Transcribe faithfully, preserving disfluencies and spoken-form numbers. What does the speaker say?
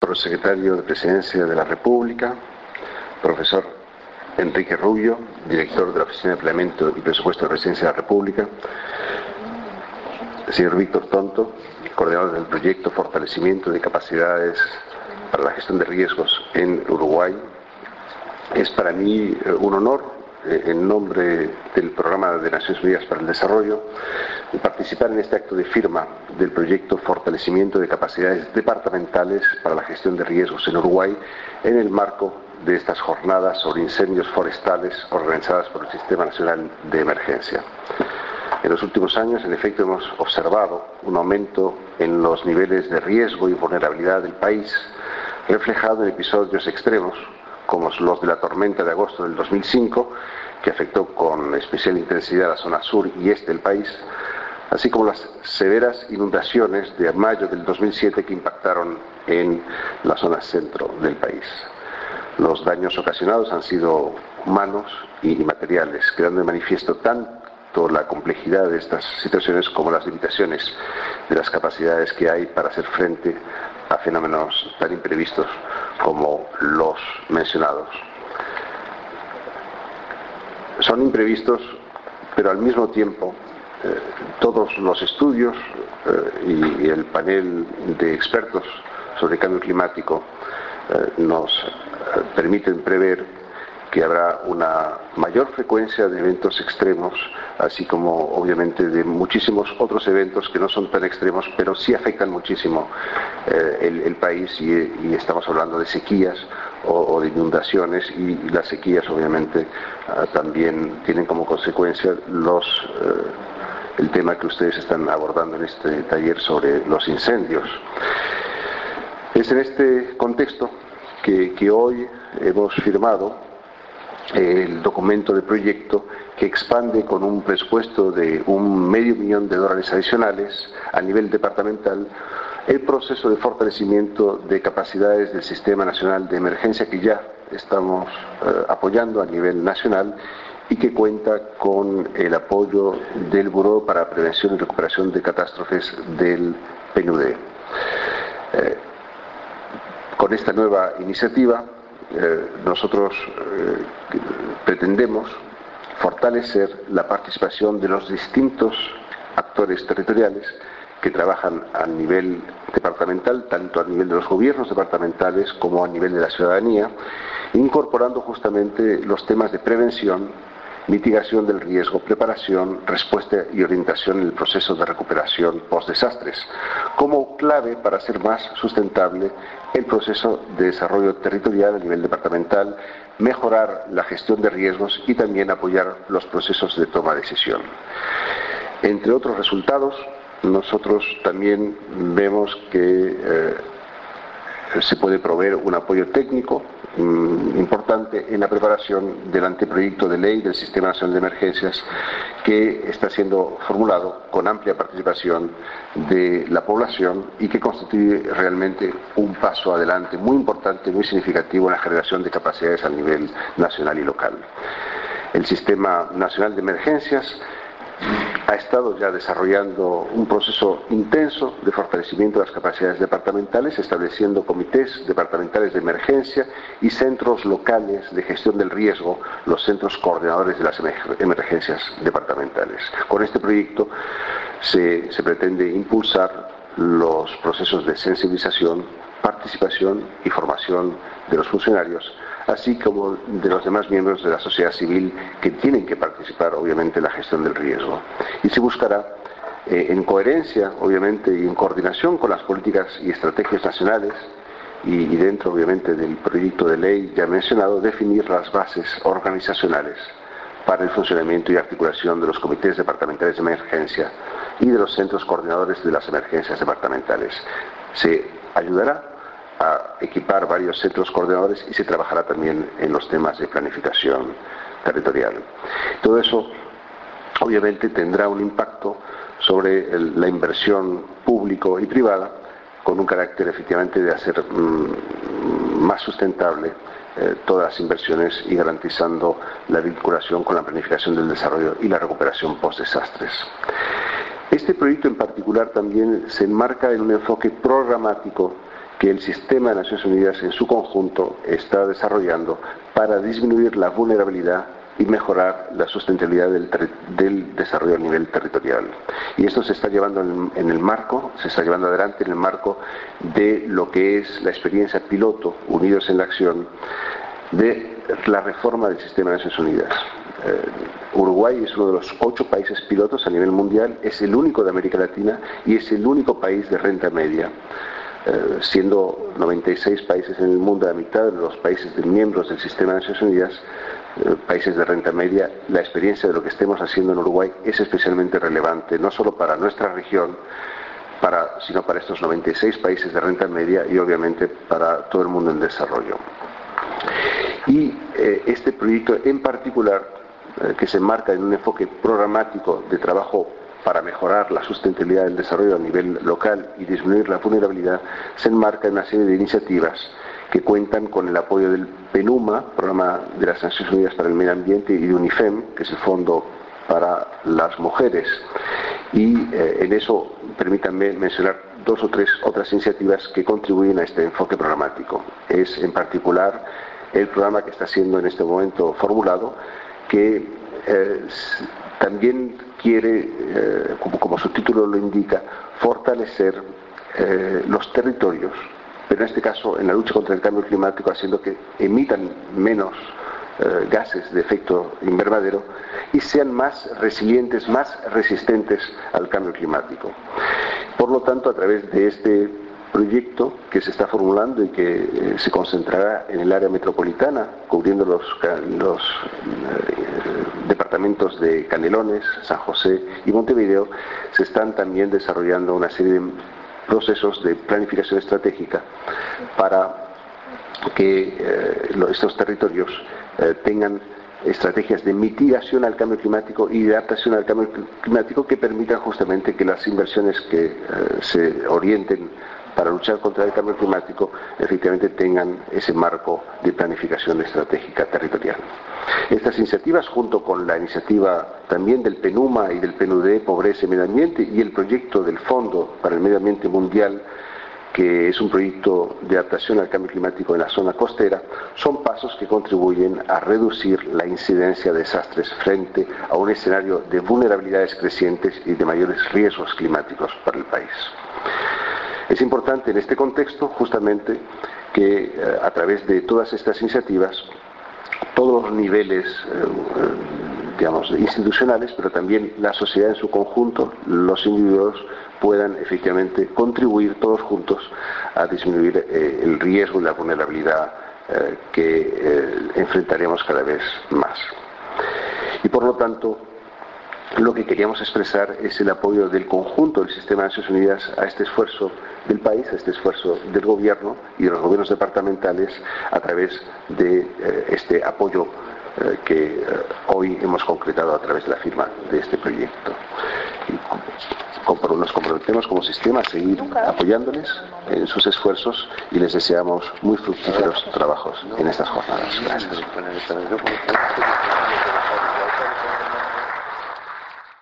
Prosecretario de Presidencia de la República, profesor Enrique Rubio, director de la Oficina de Planeamiento y Presupuesto de Presidencia de la República, señor Víctor Tonto, coordinador del proyecto Fortalecimiento de Capacidades para la Gestión de Riesgos en Uruguay. Es para mí un honor, eh, en nombre del Programa de Naciones Unidas para el Desarrollo, participar en este acto de firma del proyecto Fortalecimiento de Capacidades Departamentales para la Gestión de Riesgos en Uruguay, en el marco de estas jornadas sobre incendios forestales organizadas por el Sistema Nacional de Emergencia. En los últimos años, en efecto, hemos observado un aumento en los niveles de riesgo y vulnerabilidad del país, reflejado en episodios extremos, como los de la tormenta de agosto del dos mil cinco, que afectó con especial intensidad la zona sur y este del país, así como las severas inundaciones de mayo del dos mil siete que impactaron en la zona centro del país. Los daños ocasionados han sido humanos y materiales, quedando de manifiesto tanto la complejidad de estas situaciones como las limitaciones de las capacidades que hay para hacer frente a fenómenos tan imprevistos como los mencionados. Son imprevistos, pero al mismo tiempo eh, todos los estudios eh, y, y el panel de expertos sobre cambio climático eh, nos eh, permiten prever que habrá una mayor frecuencia de eventos extremos, así como obviamente de muchísimos otros eventos que no son tan extremos, pero sí afectan muchísimo eh, el, el país y, y estamos hablando de sequías o, o de inundaciones y, y las sequías obviamente uh, también tienen como consecuencia los, uh, el tema que ustedes están abordando en este taller sobre los incendios. Es en este contexto que, que hoy hemos firmado el documento de proyecto que expande con un presupuesto de un medio millón de dólares adicionales a nivel departamental el proceso de fortalecimiento de capacidades del Sistema Nacional de Emergencia que ya estamos eh, apoyando a nivel nacional y que cuenta con el apoyo del Buró para Prevención y Recuperación de Catástrofes del P N U D. Eh, con esta nueva iniciativa, Eh, nosotros eh, pretendemos fortalecer la participación de los distintos actores territoriales que trabajan a nivel departamental, tanto a nivel de los gobiernos departamentales como a nivel de la ciudadanía, incorporando justamente los temas de prevención, mitigación del riesgo, preparación, respuesta y orientación en el proceso de recuperación post-desastres, como clave para hacer más sustentable el proceso de desarrollo territorial a nivel departamental, mejorar la gestión de riesgos y también apoyar los procesos de toma de decisión. Entre otros resultados, nosotros también vemos que eh, se puede proveer un apoyo técnico mmm, importante en la preparación del anteproyecto de ley del Sistema Nacional de Emergencias que está siendo formulado con amplia participación de la población y que constituye realmente un paso adelante muy importante, muy significativo en la generación de capacidades a nivel nacional y local. El Sistema Nacional de Emergencias ha estado ya desarrollando un proceso intenso de fortalecimiento de las capacidades departamentales, estableciendo comités departamentales de emergencia y centros locales de gestión del riesgo, los centros coordinadores de las emergencias departamentales. Con este proyecto se, se pretende impulsar los procesos de sensibilización, participación y formación de los funcionarios, así como de los demás miembros de la sociedad civil que tienen que participar obviamente en la gestión del riesgo. Y se buscará, eh, en coherencia obviamente y en coordinación con las políticas y estrategias nacionales y, y dentro obviamente del proyecto de ley ya mencionado, definir las bases organizacionales para el funcionamiento y articulación de los comités departamentales de emergencia y de los centros coordinadores de las emergencias departamentales. Se ayudará a equipar varios centros coordinadores y se trabajará también en los temas de planificación territorial. Todo eso obviamente tendrá un impacto sobre el, la inversión público y privada con un carácter efectivamente de hacer mmm, más sustentable eh, todas las inversiones y garantizando la vinculación con la planificación del desarrollo y la recuperación post-desastres. Este proyecto en particular también se enmarca en un enfoque programático que el sistema de Naciones Unidas en su conjunto está desarrollando para disminuir la vulnerabilidad y mejorar la sustentabilidad del, del desarrollo a nivel territorial. Y esto se está llevando en, en el marco, se está llevando adelante en el marco de lo que es la experiencia piloto, Unidos en la Acción, de la reforma del sistema de Naciones Unidas. Eh, Uruguay es uno de los ocho países pilotos a nivel mundial, es el único de América Latina y es el único país de renta media. Eh, siendo noventa y seis países en el mundo, la mitad de los países de miembros del sistema de Naciones Unidas, eh, países de renta media, la experiencia de lo que estemos haciendo en Uruguay es especialmente relevante, no solo para nuestra región, para, sino para estos noventa y seis países de renta media y obviamente para todo el mundo en desarrollo. Y eh, este proyecto en particular, eh, que se enmarca en un enfoque programático de trabajo para mejorar la sustentabilidad del desarrollo a nivel local y disminuir la vulnerabilidad, se enmarca en una serie de iniciativas que cuentan con el apoyo del PENUMA, Programa de las Naciones Unidas para el Medio Ambiente, y de UNIFEM, que es el Fondo para las Mujeres. Y eh, en eso permítanme mencionar dos o tres otras iniciativas que contribuyen a este enfoque programático. Es en particular el programa que está siendo en este momento formulado, que eh, también quiere, eh, como, como su título lo indica, fortalecer eh, los territorios, pero en este caso en la lucha contra el cambio climático, haciendo que emitan menos eh, gases de efecto invernadero y sean más resilientes, más resistentes al cambio climático. Por lo tanto, a través de este proyecto que se está formulando y que eh, se concentrará en el área metropolitana, cubriendo los, los eh, departamentos de Canelones, San José y Montevideo, se están también desarrollando una serie de procesos de planificación estratégica para que eh, estos territorios eh, tengan estrategias de mitigación al cambio climático y de adaptación al cambio climático que permitan justamente que las inversiones que eh, se orienten para luchar contra el cambio climático efectivamente tengan ese marco de planificación estratégica territorial. Estas iniciativas, junto con la iniciativa también del PENUMA y del P N U D, Pobreza y Medio Ambiente, y el proyecto del Fondo para el Medio Ambiente Mundial, que es un proyecto de adaptación al cambio climático en la zona costera, son pasos que contribuyen a reducir la incidencia de desastres frente a un escenario de vulnerabilidades crecientes y de mayores riesgos climáticos para el país. Es importante en este contexto justamente que eh, a través de todas estas iniciativas todos los niveles eh, digamos, institucionales, pero también la sociedad en su conjunto, los individuos, puedan efectivamente contribuir todos juntos a disminuir eh, el riesgo y la vulnerabilidad eh, que eh, enfrentaremos cada vez más. Y por lo tanto, lo que queríamos expresar es el apoyo del conjunto del sistema de Naciones Unidas a este esfuerzo del país, a este esfuerzo del gobierno y de los gobiernos departamentales a través de eh, este apoyo eh, que eh, hoy hemos concretado a través de la firma de este proyecto. Y nos comprometemos como sistema a seguir apoyándoles en sus esfuerzos y les deseamos muy fructíferos trabajos en estas jornadas. Gracias.